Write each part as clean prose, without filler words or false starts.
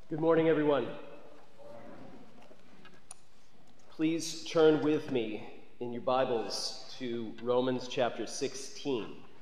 Good morning, everyone. Please turn with me in your Bibles to Romans chapter 16.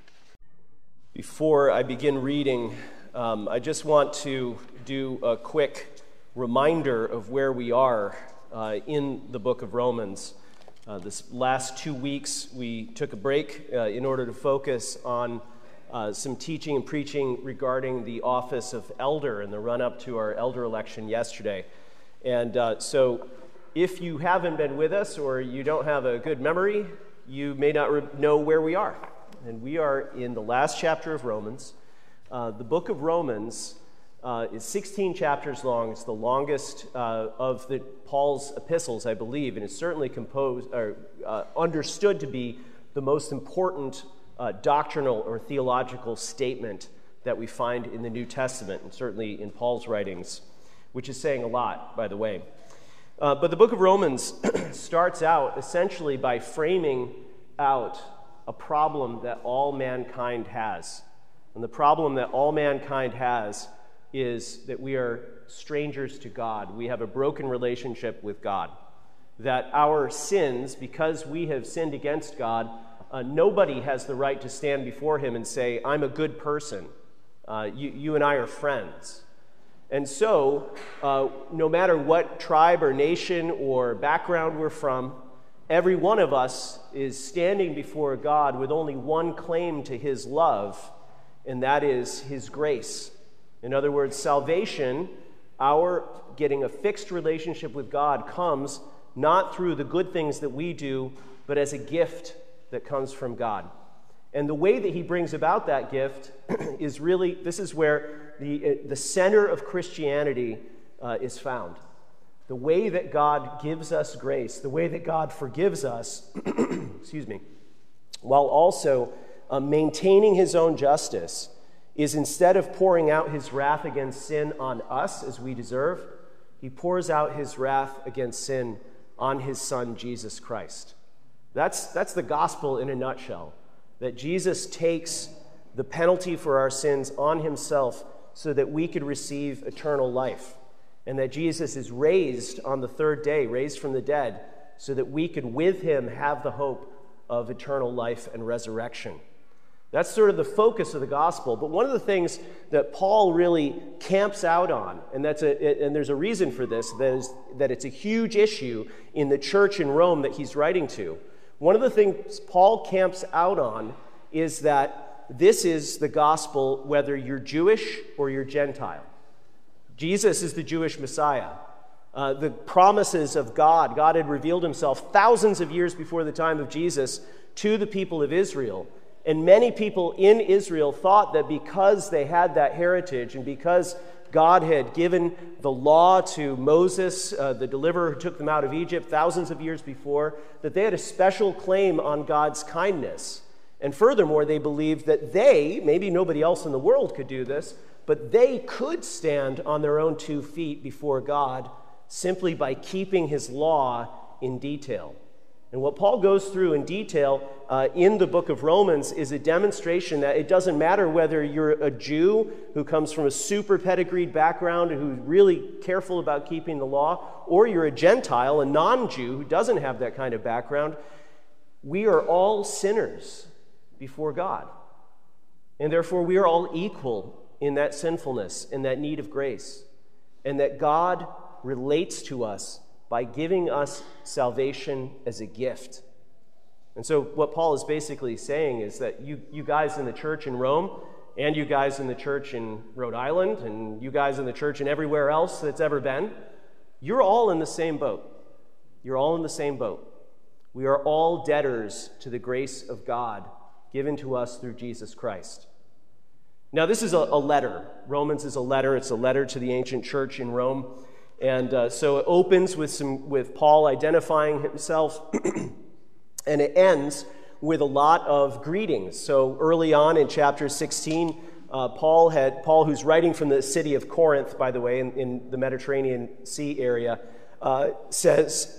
Before I begin reading, I just want to do a quick reminder of where we are in the book of Romans. This last 2 weeks, we took a break in order to focus on some teaching and preaching regarding the office of elder in the run-up to our elder election yesterday. And so if you haven't been with us or you don't have a good memory, you may not know where we are. And we are in the last chapter of Romans. The book of Romans is 16 chapters long. It's the longest of Paul's epistles, I believe, and it's certainly understood to be the most important doctrinal or theological statement that we find in the New Testament, and certainly in Paul's writings, which is saying a lot, by the way. But the book of Romans starts out essentially by framing out a problem that all mankind has. And the problem that all mankind has is that we are strangers to God. We have a broken relationship with God. That our sins, because we have sinned against God, nobody has the right to stand before him and say, I'm a good person. You and I are friends. And so, no matter what tribe or nation or background we're from, every one of us is standing before God with only one claim to his love, and that is his grace. In other words, salvation, our getting a fixed relationship with God, comes not through the good things that we do, but as a gift that comes from God. And the way that he brings about that gift is really, this is where the center of Christianity is found. The way that God gives us grace, the way that God forgives us, while also maintaining his own justice, is instead of pouring out his wrath against sin on us as we deserve, he pours out his wrath against sin on his Son, Jesus Christ. That's the gospel in a nutshell, that Jesus takes the penalty for our sins on himself so that we could receive eternal life, and that Jesus is raised on the third day, raised from the dead, so that we could with him have the hope of eternal life and resurrection. That's sort of the focus of the gospel. But one of the things that Paul really camps out on, and there's a reason for this, that it's a huge issue in the church in Rome that he's writing to. One of the things Paul camps out on is that this is the gospel whether you're Jewish or you're Gentile. Jesus is the Jewish Messiah. The promises of God had revealed himself thousands of years before the time of Jesus to the people of Israel. And many people in Israel thought that because they had that heritage and because God had given the law to Moses, the deliverer who took them out of Egypt thousands of years before, that they had a special claim on God's kindness. And furthermore, they believed that they, maybe nobody else in the world could do this, but they could stand on their own 2 feet before God simply by keeping his law in detail. And what Paul goes through in detail in the book of Romans is a demonstration that it doesn't matter whether you're a Jew who comes from a super pedigreed background and who's really careful about keeping the law, or you're a Gentile, a non-Jew who doesn't have that kind of background. We are all sinners before God. And therefore we are all equal in that sinfulness, in that need of grace. And that God relates to us by giving us salvation as a gift. And so what Paul is basically saying is that you guys in the church in Rome, and you guys in the church in Rhode Island, and you guys in the church and everywhere else that's ever been, you're all in the same boat. You're all in the same boat. We are all debtors to the grace of God given to us through Jesus Christ. Now, this is a letter. Romans is a letter. It's a letter to the ancient church in Rome. And so it opens with Paul identifying himself, and it ends with a lot of greetings. So early on in chapter 16, Paul, who's writing from the city of Corinth, by the way, in the Mediterranean Sea area, says,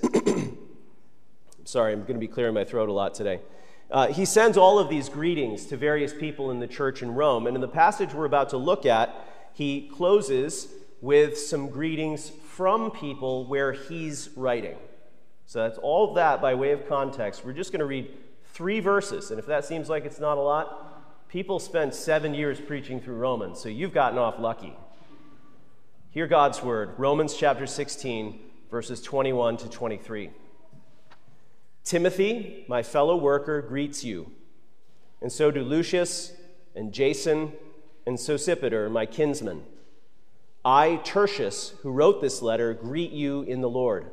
sorry, I'm going to be clearing my throat a lot today. He sends all of these greetings to various people in the church in Rome. And in the passage we're about to look at, he closes with some greetings from people where he's writing. So that's all of that by way of context. We're just going to read 3 verses, and if that seems like it's not a lot, people spent 7 years preaching through Romans, so you've gotten off lucky. Hear God's word, Romans chapter 16, verses 21 to 23. Timothy, my fellow worker, greets you, and so do Lucius and Jason and Sosipater, my kinsmen. I, Tertius, who wrote this letter, greet you in the Lord.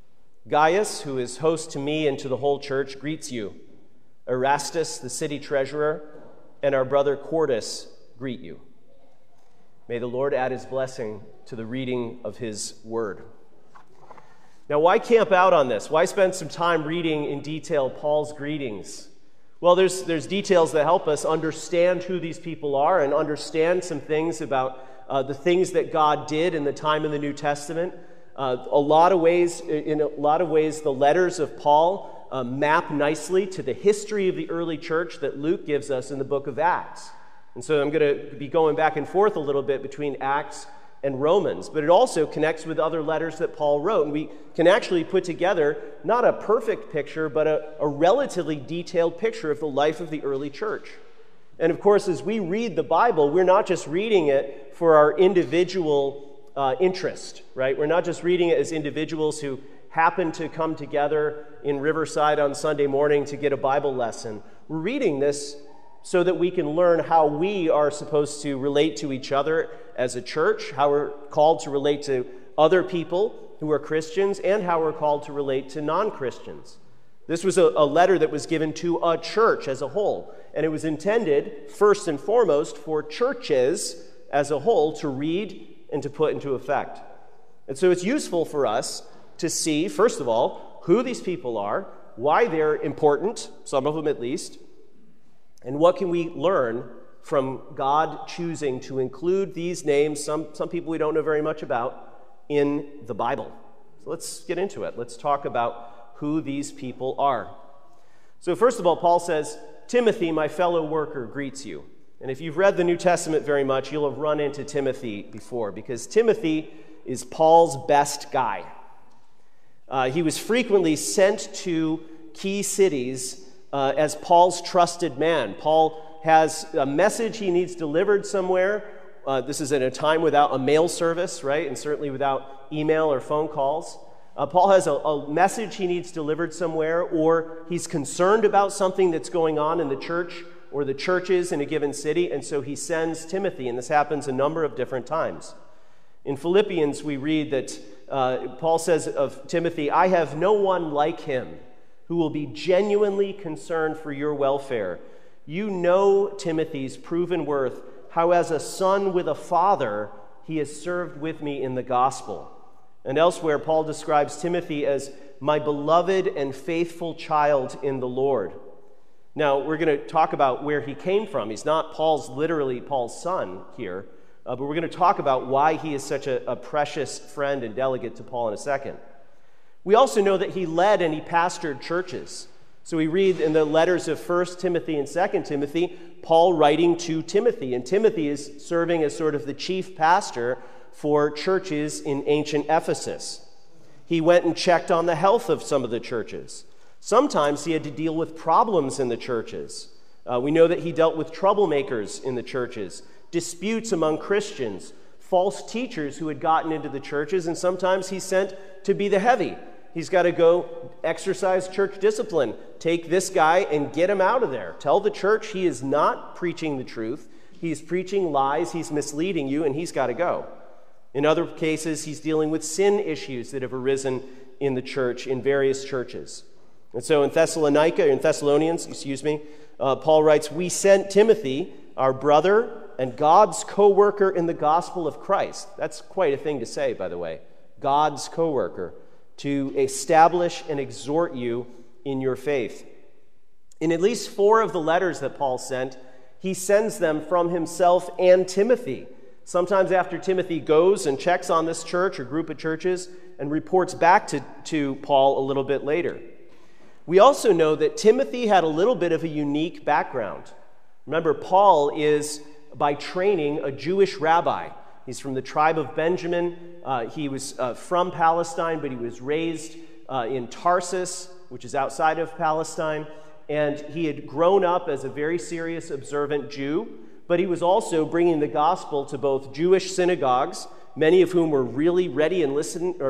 Gaius, who is host to me and to the whole church, greets you. Erastus, the city treasurer, and our brother Quartus greet you. May the Lord add his blessing to the reading of his word. Now, why camp out on this? Why spend some time reading in detail Paul's greetings? Well, there's details that help us understand who these people are and understand some things about the things that God did in the time of the New Testament. In a lot of ways, the letters of Paul map nicely to the history of the early church that Luke gives us in the book of Acts. And so I'm going to be going back and forth a little bit between Acts and Romans, but it also connects with other letters that Paul wrote. And we can actually put together not a perfect picture, but a relatively detailed picture of the life of the early church. And of course, as we read the Bible, we're not just reading it for our individual interest, right? We're not just reading it as individuals who happen to come together in Riverside on Sunday morning to get a Bible lesson. We're reading this so that we can learn how we are supposed to relate to each other as a church, how we're called to relate to other people who are Christians, and how we're called to relate to non-Christians. This was a letter that was given to a church as a whole, and it was intended, first and foremost, for churches as a whole to read and to put into effect. And so it's useful for us to see, first of all, who these people are, why they're important, some of them at least, and what can we learn from God choosing to include these names, some people we don't know very much about, in the Bible. So let's get into it. Let's talk about who these people are. So first of all, Paul says, Timothy, my fellow worker, greets you. And if you've read the New Testament very much, you'll have run into Timothy before, because Timothy is Paul's best guy. He was frequently sent to key cities as Paul's trusted man. Paul has a message he needs delivered somewhere. This is at a time without a mail service, right? And certainly without email or phone calls. Paul has a message he needs delivered somewhere, or he's concerned about something that's going on in the church or the churches in a given city, and so he sends Timothy, and this happens a number of different times. In Philippians, we read that Paul says of Timothy, I have no one like him who will be genuinely concerned for your welfare. You know Timothy's proven worth, how as a son with a father, he has served with me in the gospel. And elsewhere, Paul describes Timothy as my beloved and faithful child in the Lord. Now, we're going to talk about where he came from. He's not literally Paul's son here, but we're going to talk about why he is such a precious friend and delegate to Paul in a second. We also know that he led and he pastored churches. So we read in the letters of 1 Timothy and 2 Timothy, Paul writing to Timothy, and Timothy is serving as sort of the chief pastor for churches in ancient Ephesus. He went and checked on the health of some of the churches. Sometimes he had to deal with problems in the churches. We know that he dealt with troublemakers in the churches, disputes among Christians, false teachers who had gotten into the churches, and sometimes he's sent to be the heavy. He's got to go exercise church discipline. Take this guy and get him out of there. Tell the church he is not preaching the truth. He's preaching lies. He's misleading you, and he's got to go. In other cases, he's dealing with sin issues that have arisen in the church, in various churches. And so in Thessalonians, Paul writes, we sent Timothy, our brother and God's co-worker in the gospel of Christ. That's quite a thing to say, by the way. God's co-worker, to establish and exhort you in your faith. In at least 4 of the letters that Paul sent, he sends them from himself and Timothy. Sometimes after Timothy goes and checks on this church or group of churches and reports back to Paul a little bit later. We also know that Timothy had a little bit of a unique background. Remember, Paul is, by training, a Jewish rabbi. He's from the tribe of Benjamin. He was from Palestine, but he was raised in Tarsus, which is outside of Palestine. And he had grown up as a very serious, observant Jew, but he was also bringing the gospel to both Jewish synagogues, many of whom were really ready and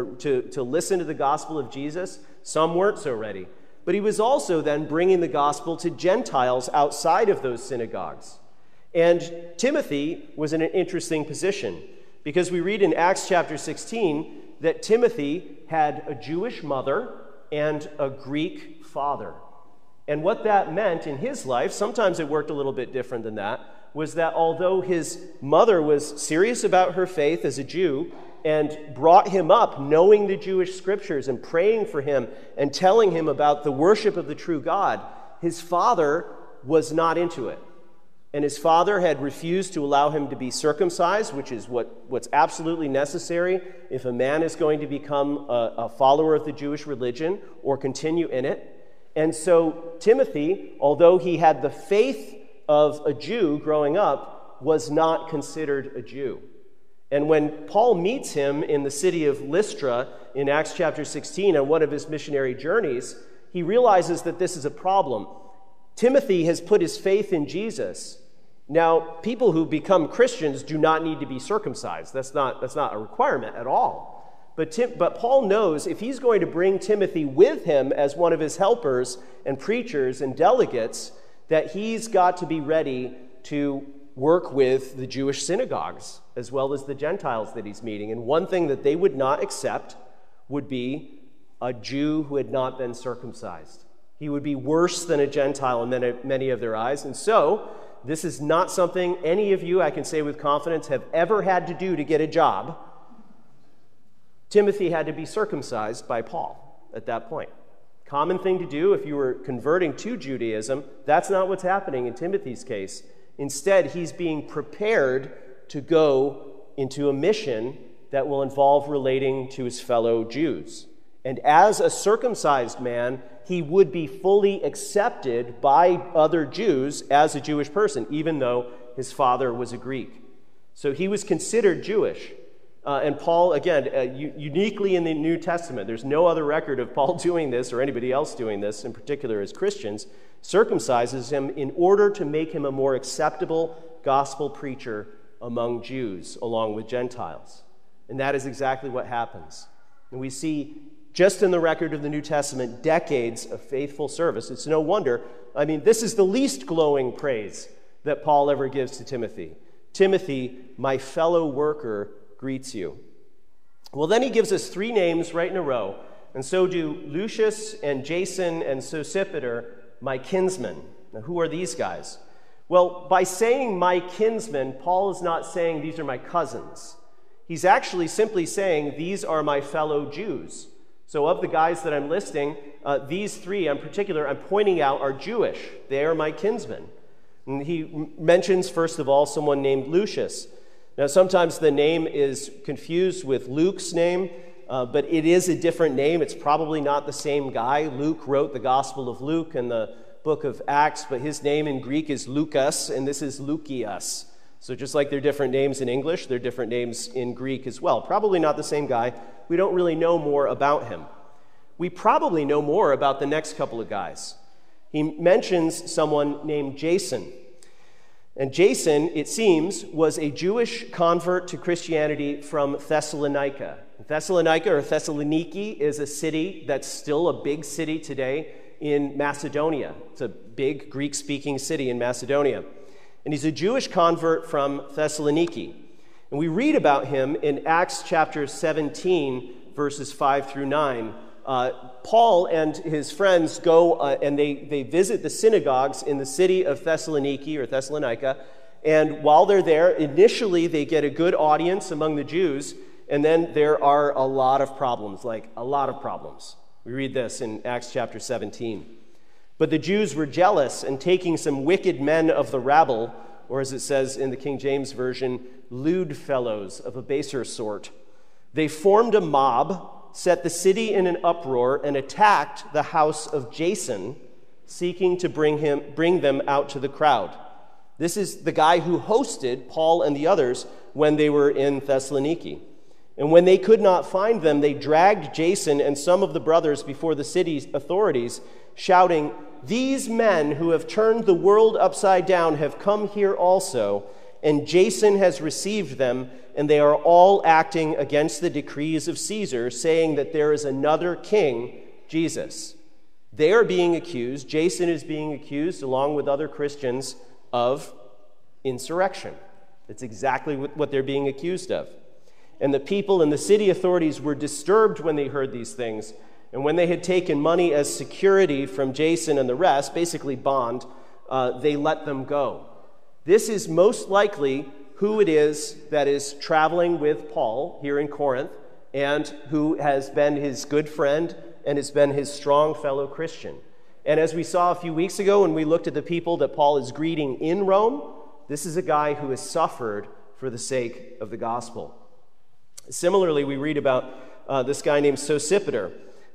to listen to the gospel of Jesus. Some weren't so ready. But he was also then bringing the gospel to Gentiles outside of those synagogues. And Timothy was in an interesting position, because we read in Acts chapter 16 that Timothy had a Jewish mother and a Greek father. And what that meant in his life, sometimes it worked a little bit different than that, was that although his mother was serious about her faith as a Jew and brought him up knowing the Jewish scriptures and praying for him and telling him about the worship of the true God, his father was not into it. And his father had refused to allow him to be circumcised, which is what's absolutely necessary if a man is going to become a follower of the Jewish religion or continue in it. And so Timothy, although he had the faith of a Jew growing up, was not considered a Jew. And when Paul meets him in the city of Lystra in Acts chapter 16 on one of his missionary journeys, he realizes that this is a problem. Timothy has put his faith in Jesus. Now, people who become Christians do not need to be circumcised. That's not a requirement at all. But Paul knows if he's going to bring Timothy with him as one of his helpers and preachers and delegates, that he's got to be ready to work with the Jewish synagogues as well as the Gentiles that he's meeting. And one thing that they would not accept would be a Jew who had not been circumcised. He would be worse than a Gentile in many of their eyes. And so, this is not something any of you, I can say with confidence, have ever had to do to get a job. Timothy had to be circumcised by Paul at that point. Common thing to do if you were converting to Judaism. That's not what's happening in Timothy's case. Instead, he's being prepared to go into a mission that will involve relating to his fellow Jews. And as a circumcised man, he would be fully accepted by other Jews as a Jewish person, even though his father was a Greek. So he was considered Jewish. And Paul, again, uniquely in the New Testament, there's no other record of Paul doing this or anybody else doing this, in particular as Christians, circumcises him in order to make him a more acceptable gospel preacher among Jews, along with Gentiles. And that is exactly what happens. And we see, just in the record of the New Testament, decades of faithful service. It's no wonder. I mean, this is the least glowing praise that Paul ever gives to Timothy. Timothy, my fellow worker, greets you. Well, then he gives us three names right in a row, and so do Lucius and Jason and Sosipater, my kinsmen. Now, who are these guys? Well, by saying my kinsmen, Paul is not saying these are my cousins. He's actually simply saying these are my fellow Jews. So of the guys that I'm listing, these three in particular I'm pointing out are Jewish. They are my kinsmen. And he mentions, first of all, someone named Lucius. Now, sometimes the name is confused with Luke's name, but it is a different name. It's probably not the same guy. Luke wrote the Gospel of Luke and the book of Acts, but his name in Greek is Lukas, and this is Lukias. So just like they're different names in English, they're different names in Greek as well. Probably not the same guy. We don't really know more about him. We probably know more about the next couple of guys. He mentions someone named Jason. And Jason, it seems, was a Jewish convert to Christianity from Thessalonica. Thessalonica, or Thessaloniki, is a city that's still a big city today in Macedonia. It's a big Greek-speaking city in Macedonia. And he's a Jewish convert from Thessaloniki. And we read about him in Acts chapter 17, verses 5 through 9. Paul and his friends go and they visit the synagogues in the city of Thessaloniki or Thessalonica. And while they're there, initially they get a good audience among the Jews. And then there are a lot of problems, like a lot of problems. We read this in Acts chapter 17. But the Jews were jealous, and taking some wicked men of the rabble, or as it says in the King James Version, lewd fellows of a baser sort, they formed a mob, set the city in an uproar, and attacked the house of Jason, seeking to bring them out to the crowd. This is the guy who hosted Paul and the others when they were in Thessaloniki. And when they could not find them, they dragged Jason and some of the brothers before the city's authorities, shouting, "These men who have turned the world upside down have come here also, and Jason has received them, and they are all acting against the decrees of Caesar, saying that there is another king, Jesus." They are being accused, Jason is being accused, along with other Christians, of insurrection. That's exactly what they're being accused of. And the people and the city authorities were disturbed when they heard these things. And when they had taken money as security from Jason and the rest, basically bond, they let them go. This is most likely who it is that is traveling with Paul here in Corinth and who has been his good friend and has been his strong fellow Christian. And as we saw a few weeks ago when we looked at the people that Paul is greeting in Rome, this is a guy who has suffered for the sake of the gospel. Similarly, we read about this guy named Sosipater,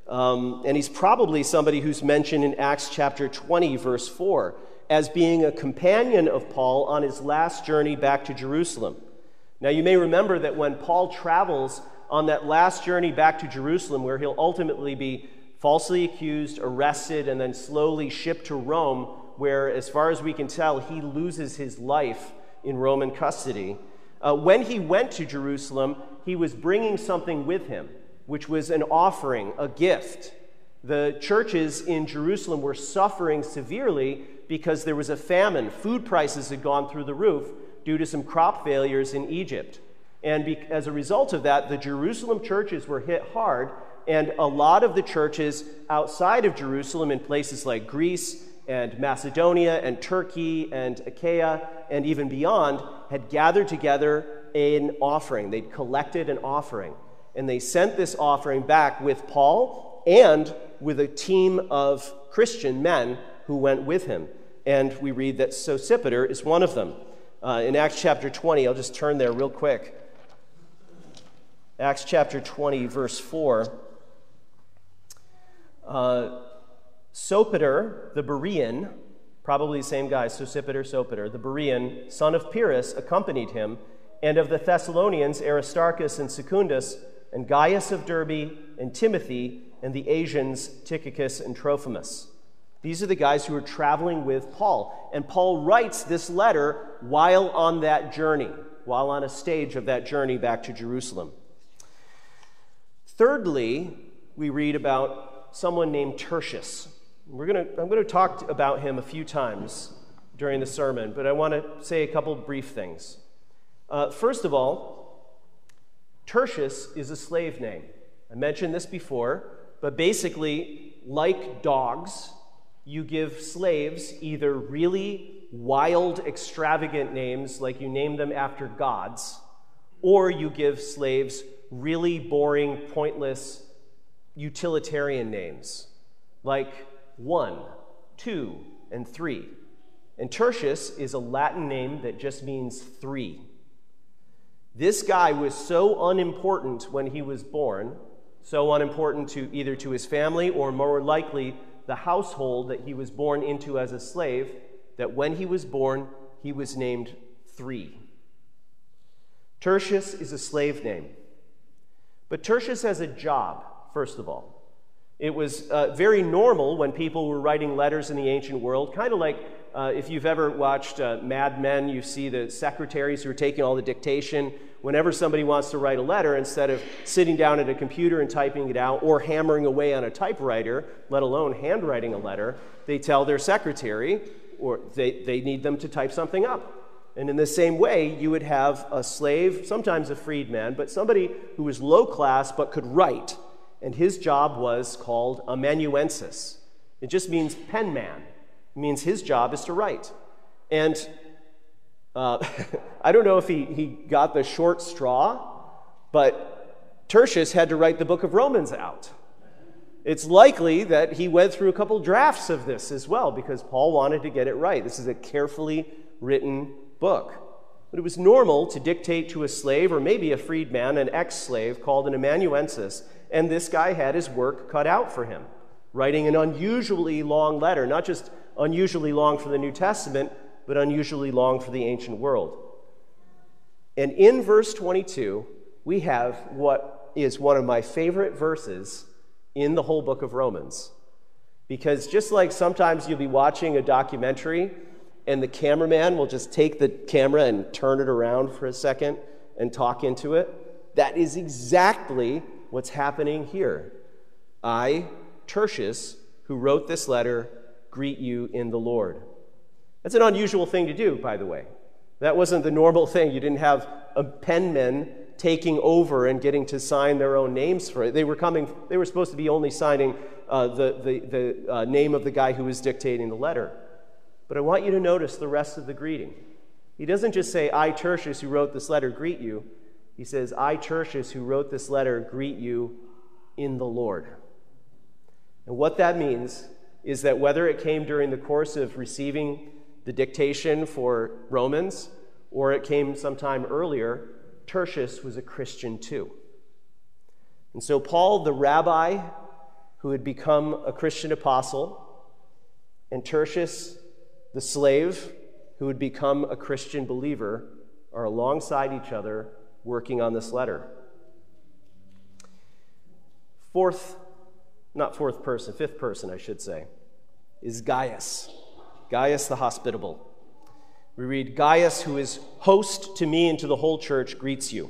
and he's probably somebody who's mentioned in Acts chapter 20, verse 4, as being a companion of Paul on his last journey back to Jerusalem. Now, you may remember that when Paul travels on that last journey back to Jerusalem, where he'll ultimately be falsely accused, arrested, and then slowly shipped to Rome, where, as far as we can tell, he loses his life in Roman custody. When he went to Jerusalem, he was bringing something with him, which was an offering, a gift. The churches in Jerusalem were suffering severely because there was a famine. Food prices had gone through the roof due to some crop failures in Egypt. And as a result of that, the Jerusalem churches were hit hard, and a lot of the churches outside of Jerusalem in places like Greece and Macedonia and Turkey and Achaia and even beyond had gathered together an offering. They'd collected an offering, and they sent this offering back with Paul and with a team of Christian men who went with him. And we read that Sosipater is one of them. In Acts chapter 20, I'll just turn there real quick. Acts chapter 20, verse 4. Sopater, the Berean, probably the same guy, Sosipater, Sopater, the Berean, son of Pyrrhus, accompanied him, and of the Thessalonians, Aristarchus and Secundus, and Gaius of Derbe, and Timothy, and the Asians, Tychicus and Trophimus. These are the guys who are traveling with Paul. And Paul writes this letter while on that journey, while on a stage of that journey back to Jerusalem. Thirdly, we read about someone named Tertius. I'm going to talk about him a few times during the sermon, but I want to say a couple brief things. First of all, Tertius is a slave name. I mentioned this before, but basically, like dogs, you give slaves either really wild, extravagant names, like you name them after gods, or you give slaves really boring, pointless, utilitarian names, like 1, 2, and 3. And Tertius is a Latin name that just means 3. This guy was so unimportant when he was born, so unimportant to either to his family or more likely the household that he was born into as a slave, that when he was born, he was named 3. Tertius is a slave name. But Tertius has a job, first of all. It was very normal when people were writing letters in the ancient world, kind of like if you've ever watched Mad Men, you see the secretaries who are taking all the dictation. Whenever somebody wants to write a letter, instead of sitting down at a computer and typing it out or hammering away on a typewriter, let alone handwriting a letter, they tell their secretary, or they need them to type something up. And in the same way, you would have a slave, sometimes a freedman, but somebody who was low class but could write. And his job was called amanuensis. It just means penman. It means his job is to write. And I don't know if he got the short straw, but Tertius had to write the book of Romans out. It's likely that he went through a couple drafts of this as well, because Paul wanted to get it right. This is a carefully written book. But it was normal to dictate to a slave, or maybe a freedman, an ex-slave, called an amanuensis, and this guy had his work cut out for him, writing an unusually long letter, not just unusually long for the New Testament, but unusually long for the ancient world. And in verse 22, we have what is one of my favorite verses in the whole book of Romans. Because just like sometimes you'll be watching a documentary and the cameraman will just take the camera and turn it around for a second and talk into it, that is exactly what's happening here. I, Tertius, who wrote this letter, greet you in the Lord. That's an unusual thing to do, by the way. That wasn't the normal thing. You didn't have penmen taking over and getting to sign their own names for it. They were supposed to be only signing the name of the guy who was dictating the letter. But I want you to notice the rest of the greeting. He doesn't just say, I, Tertius, who wrote this letter, greet you. He says, I, Tertius, who wrote this letter, greet you in the Lord. And what that means is that whether it came during the course of receiving the dictation for Romans or it came sometime earlier, Tertius was a Christian too. And so Paul, the rabbi who had become a Christian apostle, and Tertius, the slave who had become a Christian believer, are alongside each other working on this letter. Fifth person, I should say, is Gaius. Gaius the hospitable. We read, Gaius, who is host to me and to the whole church, greets you.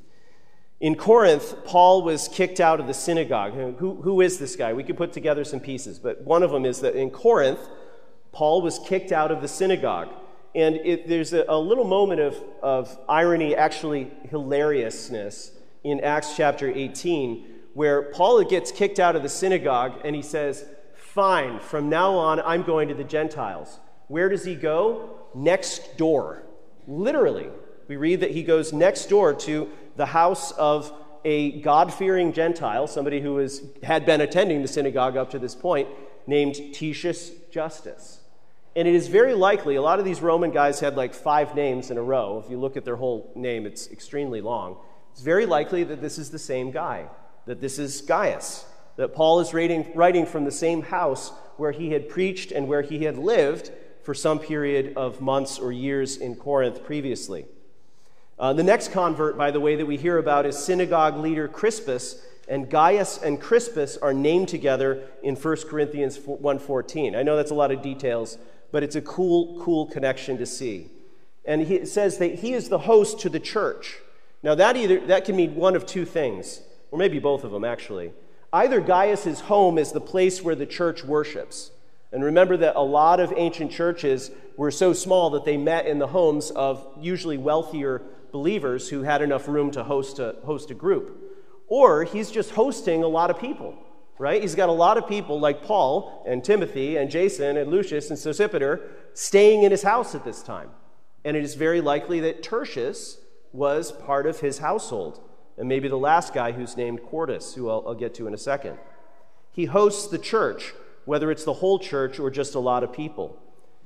In Corinth, Paul was kicked out of the synagogue. Who is this guy? We could put together some pieces, but one of them is that in Corinth, Paul was kicked out of the synagogue. And there's a little moment of irony, actually hilariousness, in Acts chapter 18, where Paul gets kicked out of the synagogue and he says, fine, from now on, I'm going to the Gentiles. Where does he go? Next door. Literally, we read that he goes next door to the house of a God-fearing Gentile, somebody who had been attending the synagogue up to this point, named Titius Justus. And it is very likely, a lot of these Roman guys had like 5 names in a row. If you look at their whole name, it's extremely long. It's very likely that this is the same guy, that this is Gaius, that Paul is writing from the same house where he had preached and where he had lived for some period of months or years in Corinth previously. The next convert, by the way, that we hear about is synagogue leader Crispus, and Gaius and Crispus are named together in 1 Corinthians 1:14. I know that's a lot of details, but it's a cool connection to see. And it says that he is the host to the church. Now that can mean one of two things, or maybe both of them actually. Either Gaius' home is the place where the church worships. And remember that a lot of ancient churches were so small that they met in the homes of usually wealthier believers who had enough room to host a group. Or he's just hosting a lot of people, right? He's got a lot of people like Paul and Timothy and Jason and Lucius and Sosipater staying in his house at this time. And it is very likely that Tertius was part of his household, and maybe the last guy who's named Quartus, who I'll get to in a second. He hosts the church, whether it's the whole church or just a lot of people.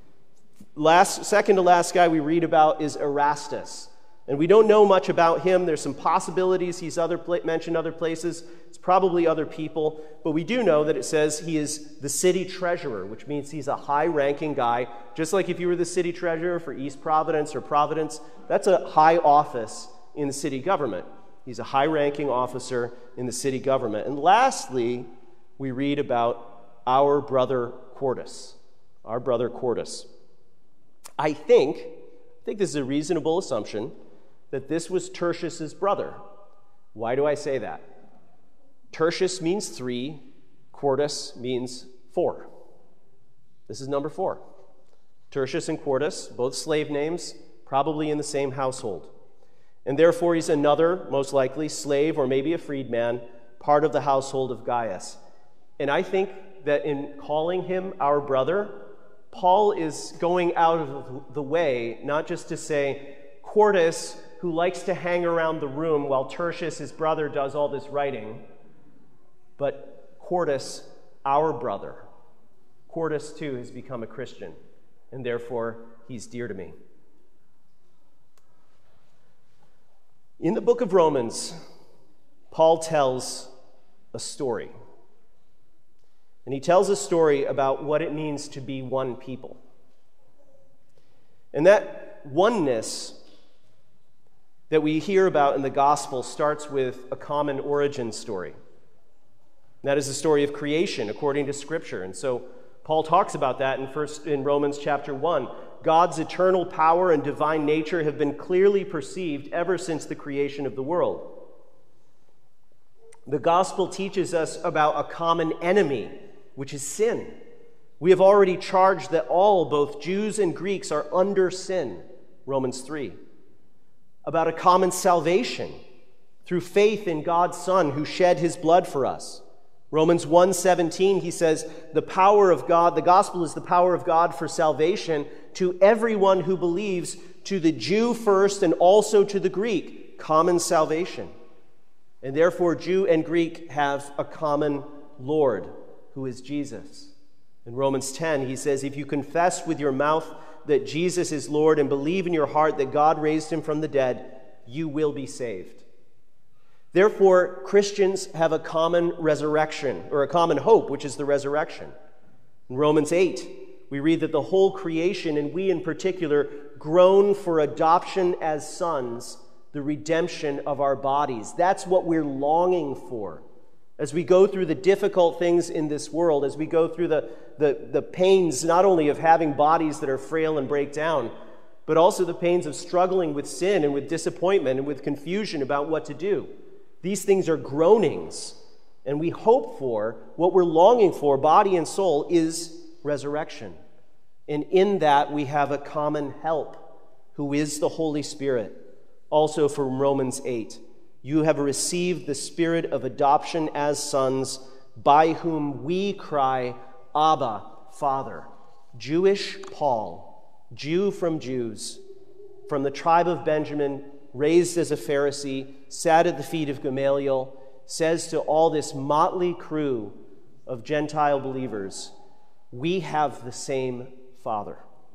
Second to last guy we read about is Erastus. And we don't know much about him. There's some possibilities he's mentioned other places. It's probably other people. But we do know that it says he is the city treasurer, which means he's a high-ranking guy. Just like if you were the city treasurer for East Providence or Providence, that's a high office in the city government. He's a high-ranking officer in the city government. And lastly, we read about our brother Quartus. Our brother Quartus. I think this is a reasonable assumption that this was Tertius's brother. Why do I say that? Tertius means 3, Quartus means 4. This is number 4. Tertius and Quartus, both slave names, probably in the same household. And therefore he's another, most likely, slave or maybe a freedman, part of the household of Gaius. And I think that in calling him our brother, Paul is going out of the way, not just to say, Quartus, who likes to hang around the room while Tertius, his brother, does all this writing, but Quartus, our brother. Quartus, too, has become a Christian, and therefore he's dear to me. In the book of Romans, Paul tells a story. And he tells a story about what it means to be one people. And that oneness that we hear about in the gospel starts with a common origin story. And that is the story of creation according to Scripture. And so Paul talks about that in Romans chapter 1. God's eternal power and divine nature have been clearly perceived ever since the creation of the world. The gospel teaches us about a common enemy, which is sin. We have already charged that all, both Jews and Greeks, are under sin, Romans 3. About a common salvation through faith in God's Son who shed his blood for us. Romans 1:17, he says, the power of God, the gospel is the power of God for salvation to everyone who believes, to the Jew first and also to the Greek, common salvation. And therefore, Jew and Greek have a common Lord, who is Jesus. In Romans 10, he says, if you confess with your mouth that Jesus is Lord and believe in your heart that God raised him from the dead, you will be saved. Therefore, Christians have a common resurrection, or a common hope, which is the resurrection. In Romans 8, we read that the whole creation, and we in particular, groan for adoption as sons, the redemption of our bodies. That's what we're longing for. As we go through the difficult things in this world, as we go through the pains not only of having bodies that are frail and break down, but also the pains of struggling with sin and with disappointment and with confusion about what to do. These things are groanings, and we hope for, what we're longing for, body and soul, is resurrection. And in that we have a common help, who is the Holy Spirit. Also from Romans 8, you have received the spirit of adoption as sons, by whom we cry, Abba, Father. Jewish Paul, Jew from Jews, from the tribe of Benjamin, raised as a Pharisee, sat at the feet of Gamaliel, says to all this motley crew of Gentile believers, we have the same Father.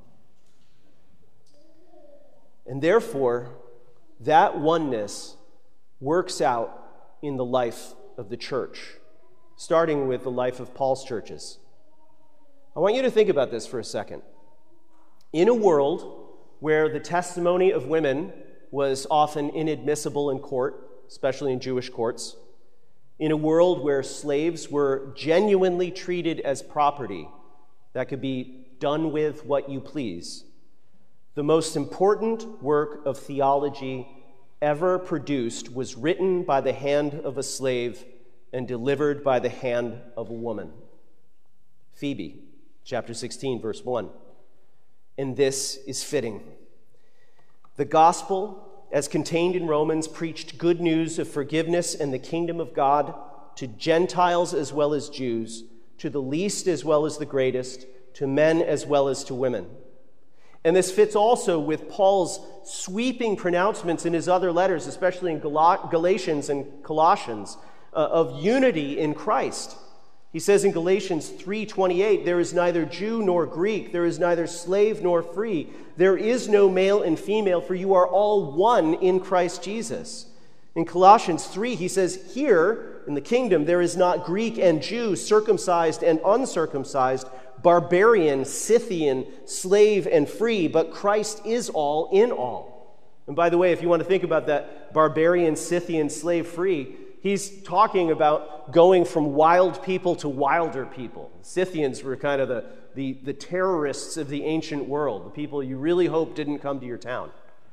And therefore, that oneness works out in the life of the church, starting with the life of Paul's churches. I want you to think about this for a second. In a world where the testimony of women was often inadmissible in court, especially in Jewish courts, in a world where slaves were genuinely treated as property that could be done with what you please, the most important work of theology ever produced was written by the hand of a slave and delivered by the hand of a woman. Phoebe, chapter 16, verse 1. And this is fitting. The gospel, as contained in Romans, preached good news of forgiveness and the kingdom of God to Gentiles as well as Jews, to the least as well as the greatest, to men as well as to women. And this fits also with Paul's sweeping pronouncements in his other letters, especially in Galatians and Colossians, of unity in Christ. He says in Galatians 3:28, there is neither Jew nor Greek, there is neither slave nor free, there is no male and female, for you are all one in Christ Jesus. In Colossians 3, he says, here in the kingdom there is not Greek and Jew, circumcised and uncircumcised, barbarian, Scythian, slave and free, but Christ is all in all. And by the way, if you want to think about that barbarian, Scythian, slave free, he's talking about going from wild people to wilder people. Scythians were kind of the terrorists of the ancient world, the people you really hope didn't come to your town.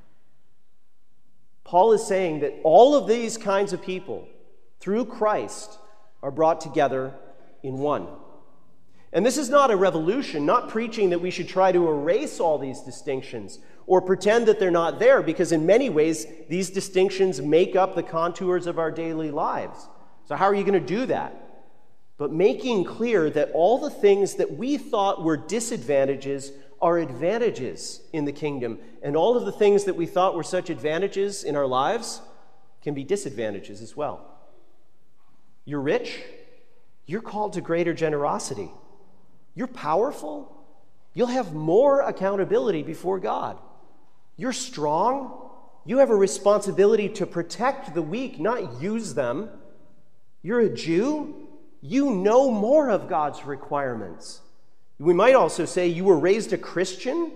Paul is saying that all of these kinds of people, through Christ, are brought together in one. And this is not a revolution, not preaching that we should try to erase all these distinctions or pretend that they're not there, because in many ways, these distinctions make up the contours of our daily lives. So how are you going to do that? But making clear that all the things that we thought were disadvantages are advantages in the kingdom, and all of the things that we thought were such advantages in our lives can be disadvantages as well. You're rich, you're called to greater generosity. You're powerful, you'll have more accountability before God. You're strong, you have a responsibility to protect the weak, not use them. You're a Jew, you know more of God's requirements. We might also say you were raised a Christian,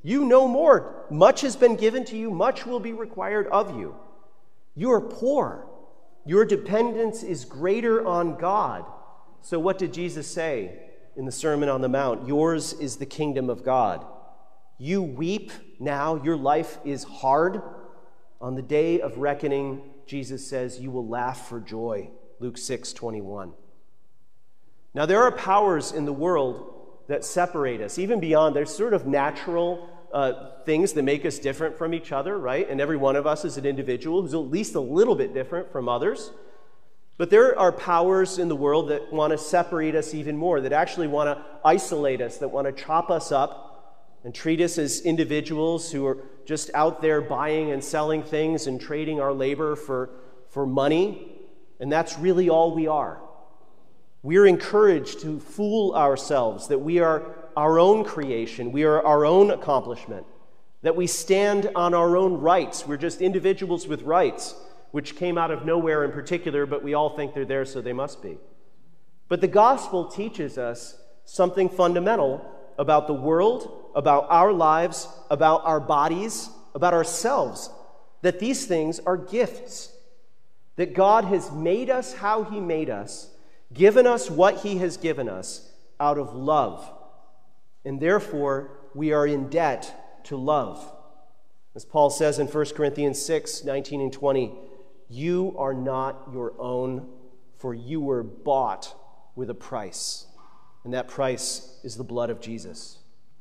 You no more. Much has been given to you, much will be required of you. You are poor. Your dependence is greater on God. So what did Jesus say in the Sermon on the Mount? Yours is the kingdom of God. You weep now, your life is hard. On the day of reckoning, Jesus says, you will laugh for joy. Luke 6:21. Now there are powers in the world that separate us, even beyond, there's sort of natural things that make us different from each other, right? And every one of us is an individual who's at least a little bit different from others. But there are powers in the world that want to separate us even more, that actually want to isolate us, that want to chop us up and treat us as individuals who are just out there buying and selling things and trading our labor for money. And that's really all we are. We're encouraged to fool ourselves that we are our own creation, we are our own accomplishment, that we stand on our own rights. We're just individuals with rights, which came out of nowhere in particular, but we all think they're there, so they must be. But the gospel teaches us something fundamental about the world, about our lives, about our bodies, about ourselves, that these things are gifts, that God has made us how he made us, given us what he has given us out of love. And therefore, we are in debt to love. As Paul says in 1 Corinthians 6:19 and 20, you are not your own, for you were bought with a price. And that price is the blood of Jesus.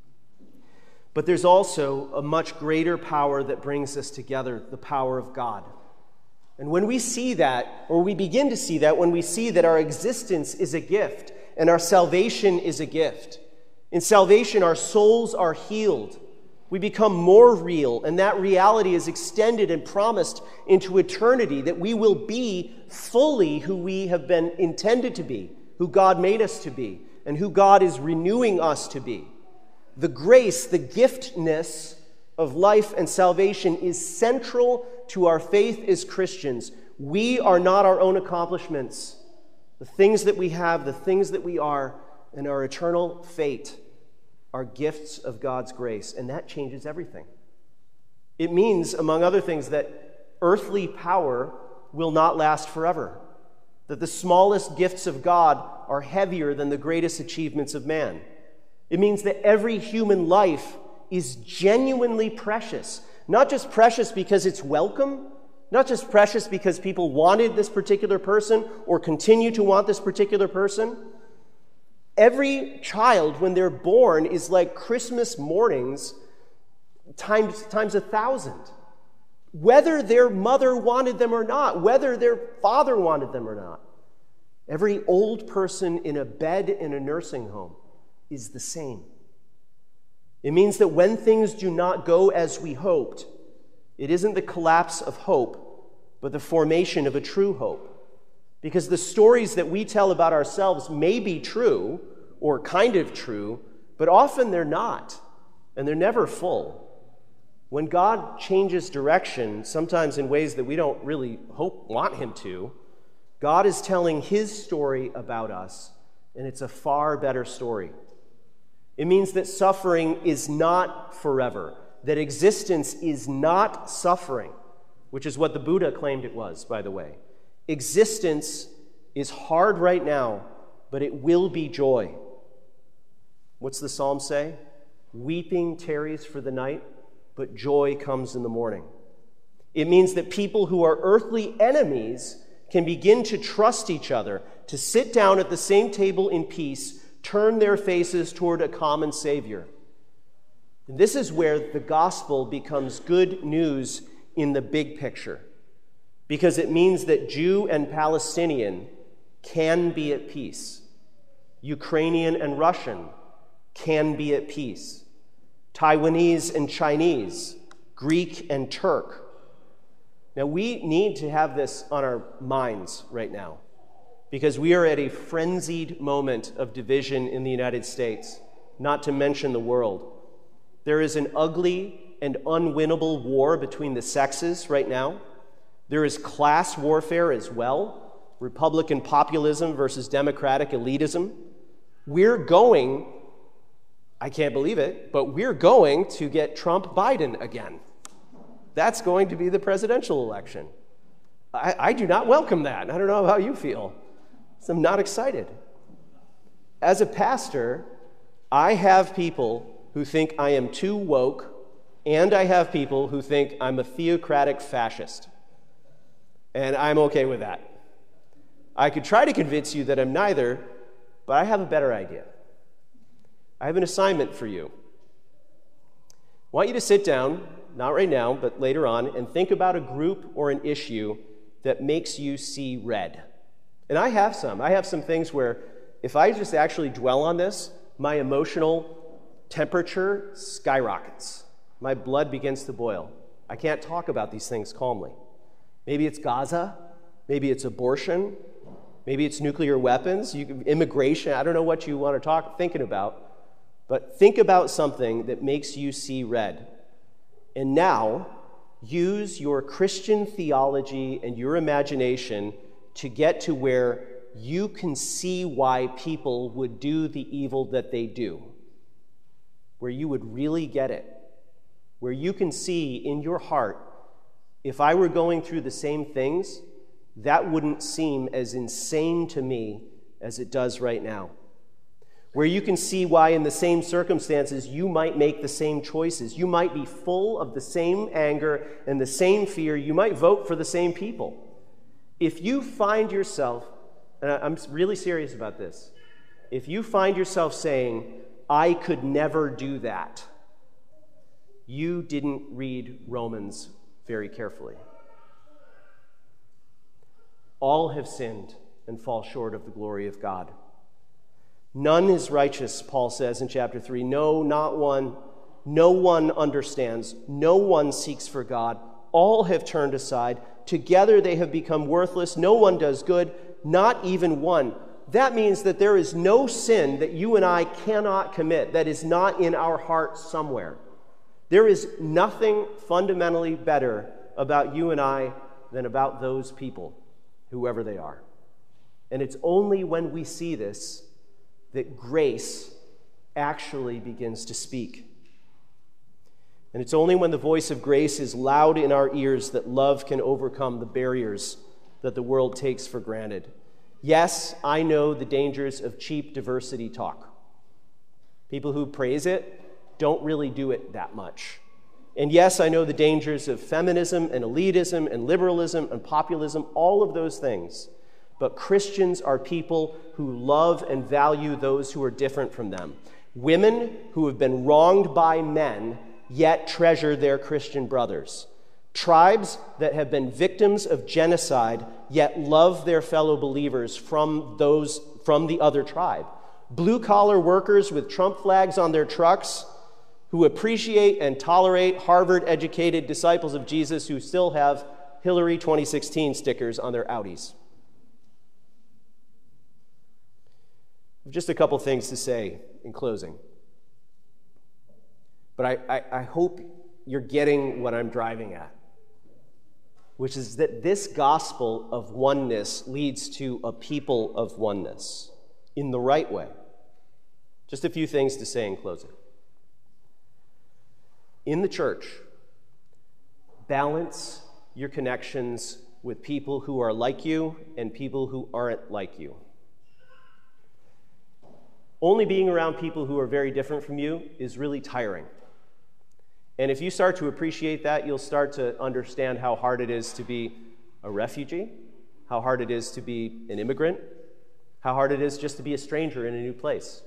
But there's also a much greater power that brings us together, the power of God. And when we see that, or we begin to see that, when we see that our existence is a gift and our salvation is a gift, in salvation our souls are healed, we become more real, and that reality is extended and promised into eternity, that we will be fully who we have been intended to be, who God made us to be, and who God is renewing us to be. The grace, the giftness of life and salvation is central to our faith as Christians. We are not our own accomplishments. The things that we have, the things that we are, and our eternal fate are gifts of God's grace, and that changes everything. It means, among other things, that earthly power will not last forever, that the smallest gifts of God are heavier than the greatest achievements of man. It means that every human life is genuinely precious, not just precious because it's welcome, not just precious because people wanted this particular person or continue to want this particular person. Every child, when they're born, is like Christmas mornings times 1,000. Whether their mother wanted them or not, whether their father wanted them or not. Every old person in a bed in a nursing home is the same. It means that when things do not go as we hoped, it isn't the collapse of hope, but the formation of a true hope. Because the stories that we tell about ourselves may be true, or kind of true, but often they're not, and they're never full. When God changes direction, sometimes in ways that we don't really want him to, God is telling his story about us, and it's a far better story. It means that suffering is not forever, that existence is not suffering, which is what the Buddha claimed it was, by the way. Existence is hard right now, but it will be joy. What's the psalm say? Weeping tarries for the night, but joy comes in the morning. It means that people who are earthly enemies can begin to trust each other, to sit down at the same table in peace, turn their faces toward a common Savior. And this is where the gospel becomes good news in the big picture, because it means that Jew and Palestinian can be at peace. Ukrainian and Russian can be at peace. Taiwanese and Chinese, Greek and Turk. Now, we need to have this on our minds right now, because we are at a frenzied moment of division in the United States, not to mention the world. There is an ugly and unwinnable war between the sexes right now. There is class warfare as well, Republican populism versus Democratic elitism. We're going I can't believe it, but we're going to get Trump Biden again. That's going to be the presidential election. I do not welcome that. I don't know how you feel. So I'm not excited. As a pastor, I have people who think I am too woke, and I have people who think I'm a theocratic fascist. And I'm okay with that. I could try to convince you that I'm neither, but I have a better idea. I have an assignment for you. I want you to sit down, not right now, but later on, and think about a group or an issue that makes you see red. And I have some. I have some things where if I just actually dwell on this, my emotional temperature skyrockets. My blood begins to boil. I can't talk about these things calmly. Maybe it's Gaza. Maybe it's abortion. Maybe it's nuclear weapons, immigration. I don't know what you want to thinking about. But think about something that makes you see red. And now, use your Christian theology and your imagination to get to where you can see why people would do the evil that they do. Where you would really get it. Where you can see in your heart, if I were going through the same things, that wouldn't seem as insane to me as it does right now. Where you can see why in the same circumstances you might make the same choices. You might be full of the same anger and the same fear. You might vote for the same people. If you find yourself, and I'm really serious about this, if you find yourself saying, I could never do that, you didn't read Romans very carefully. All have sinned and fall short of the glory of God. None is righteous, Paul says in chapter 3. No, not one. No one understands. No one seeks for God. All have turned aside. Together they have become worthless. No one does good, not even one. That means that there is no sin that you and I cannot commit that is not in our heart somewhere. There is nothing fundamentally better about you and I than about those people, whoever they are. And it's only when we see this that grace actually begins to speak. And it's only when the voice of grace is loud in our ears that love can overcome the barriers that the world takes for granted. Yes, I know the dangers of cheap diversity talk. People who praise it don't really do it that much. And yes, I know the dangers of feminism and elitism and liberalism and populism, all of those things. But Christians are people who love and value those who are different from them. Women who have been wronged by men, yet treasure their Christian brothers. Tribes that have been victims of genocide, yet love their fellow believers from the other tribe. Blue-collar workers with Trump flags on their trucks who appreciate and tolerate Harvard-educated disciples of Jesus who still have Hillary 2016 stickers on their Audis. Just a couple things to say in closing. But I hope you're getting what I'm driving at, which is that this gospel of oneness leads to a people of oneness in the right way. Just a few things to say in closing. In the church, balance your connections with people who are like you and people who aren't like you. Only being around people who are very different from you is really tiring. And if you start to appreciate that, you'll start to understand how hard it is to be a refugee, how hard it is to be an immigrant, how hard it is just to be a stranger in a new place.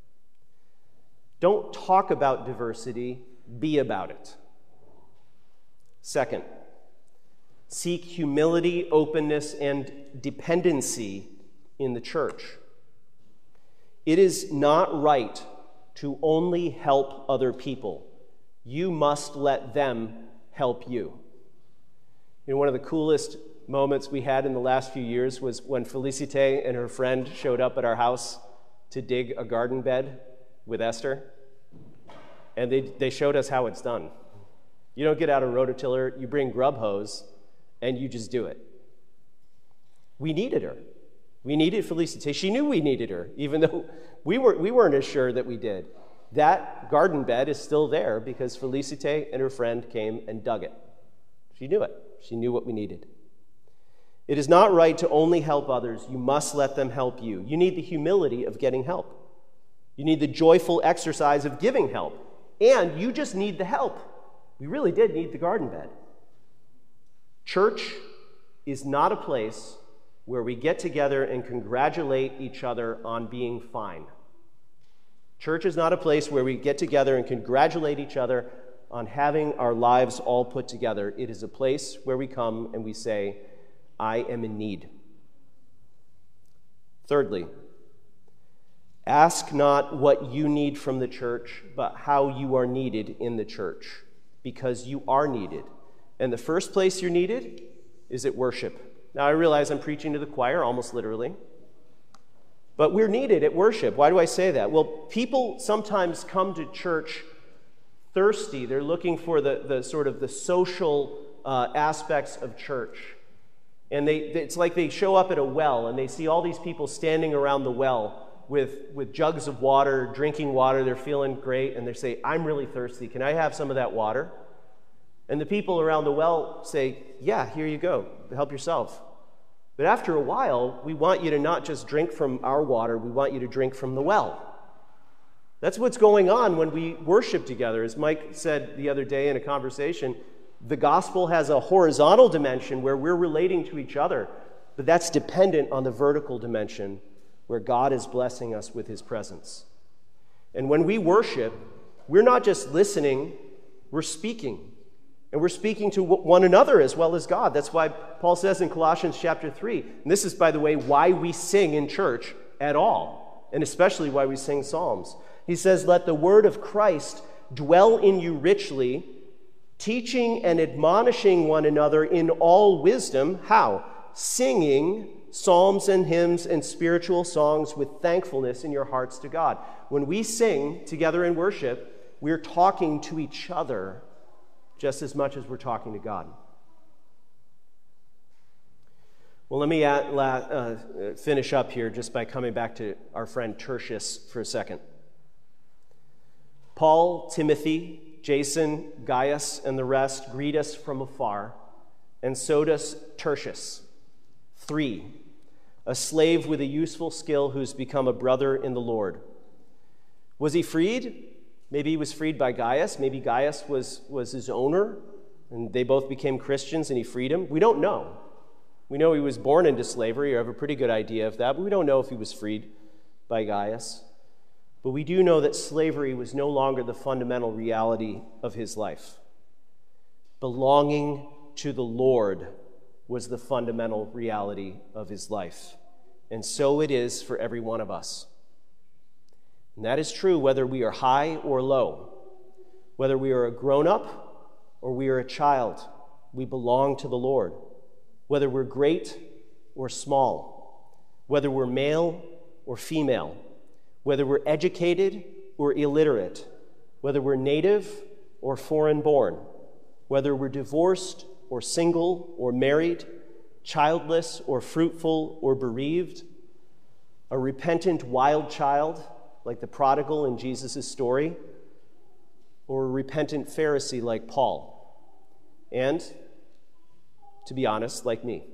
Don't talk about diversity, be about it. Second, seek humility, openness, and dependency in the church. It is not right to only help other people. You must let them help you. You know, one of the coolest moments we had in the last few years was when Felicite and her friend showed up at our house to dig a garden bed with Esther. And they showed us how it's done. You don't get out a rototiller, you bring grub hose, and you just do it. We needed her. We needed Felicite. She knew we needed her, even though we weren't as sure that we did. That garden bed is still there because Felicite and her friend came and dug it. She knew it. She knew what we needed. It is not right to only help others. You must let them help you. You need the humility of getting help. You need the joyful exercise of giving help. And you just need the help. We really did need the garden bed. Church is not a place where we get together and congratulate each other on being fine. Church is not a place where we get together and congratulate each other on having our lives all put together. It is a place where we come and we say, I am in need. Thirdly, ask not what you need from the church, but how you are needed in the church, because you are needed. And the first place you're needed is at worship. Now, I realize I'm preaching to the choir, almost literally. But we're needed at worship. Why do I say that? Well, people sometimes come to church thirsty. They're looking for the sort of the social aspects of church. And it's like they show up at a well and they see all these people standing around the well with jugs of water, drinking water. They're feeling great, and they say, I'm really thirsty. Can I have some of that water? And the people around the well say, yeah, here you go. Help yourself. But after a while, we want you to not just drink from our water, we want you to drink from the well. That's what's going on when we worship together. As Mike said the other day in a conversation, the gospel has a horizontal dimension where we're relating to each other, but that's dependent on the vertical dimension where God is blessing us with his presence. And when we worship, we're not just listening, we're speaking. And we're speaking to one another as well as God. That's why Paul says in Colossians chapter 3, and this is, by the way, why we sing in church at all, and especially why we sing psalms. He says, let the word of Christ dwell in you richly, teaching and admonishing one another in all wisdom. How? Singing psalms and hymns and spiritual songs with thankfulness in your hearts to God. When we sing together in worship, we're talking to each other just as much as we're talking to God. Well, let me finish up here just by coming back to our friend Tertius for a second. Paul, Timothy, Jason, Gaius, and the rest greet us from afar, and so does Tertius. 3, a slave with a useful skill who's become a brother in the Lord. Was he freed? Maybe he was freed by Gaius. Maybe Gaius was his owner, and they both became Christians, and he freed him. We don't know. We know he was born into slavery, or have a pretty good idea of that, but we don't know if he was freed by Gaius. But we do know that slavery was no longer the fundamental reality of his life. Belonging to the Lord was the fundamental reality of his life. And so it is for every one of us. And that is true whether we are high or low, whether we are a grown-up or we are a child. We belong to the Lord. Whether we're great or small, whether we're male or female, whether we're educated or illiterate, whether we're native or foreign-born, whether we're divorced or single or married, childless or fruitful or bereaved, a repentant wild child like the prodigal in Jesus' story, or a repentant Pharisee like Paul, and, to be honest, like me.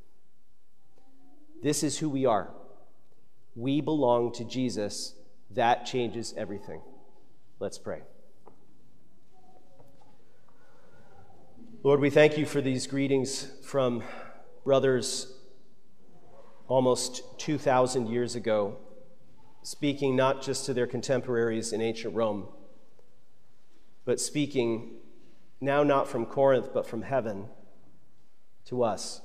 This is who we are. We belong to Jesus. That changes everything. Let's pray. Lord, we thank you for these greetings from brothers almost 2,000 years ago, speaking not just to their contemporaries in ancient Rome, but speaking now not from Corinth, but from heaven to us.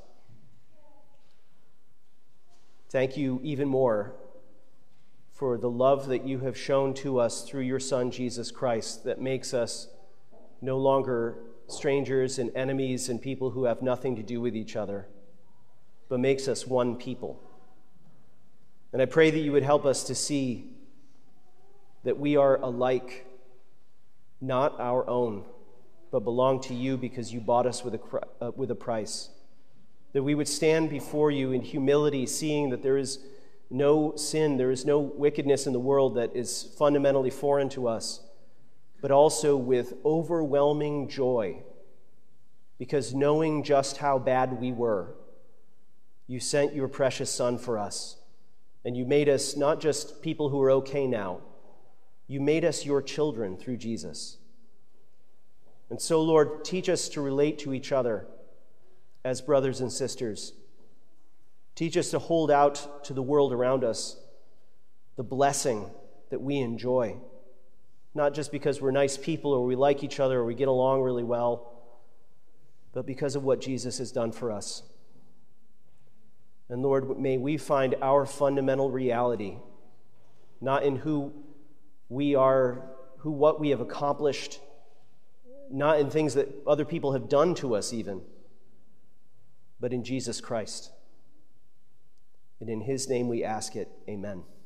Thank you even more for the love that you have shown to us through your Son, Jesus Christ, that makes us no longer strangers and enemies and people who have nothing to do with each other, but makes us one people. And I pray that you would help us to see that we are alike, not our own, but belong to you because you bought us with a price. That we would stand before you in humility, seeing that there is no sin, there is no wickedness in the world that is fundamentally foreign to us, but also with overwhelming joy, because knowing just how bad we were, you sent your precious Son for us, and you made us not just people who are okay now, you made us your children through Jesus. And so, Lord, teach us to relate to each other as brothers and sisters. Teach us to hold out to the world around us the blessing that we enjoy, not just because we're nice people or we like each other or we get along really well, but because of what Jesus has done for us. And Lord, may we find our fundamental reality not in who we are, what we have accomplished, not in things that other people have done to us even, but in Jesus Christ. And in his name we ask it, amen.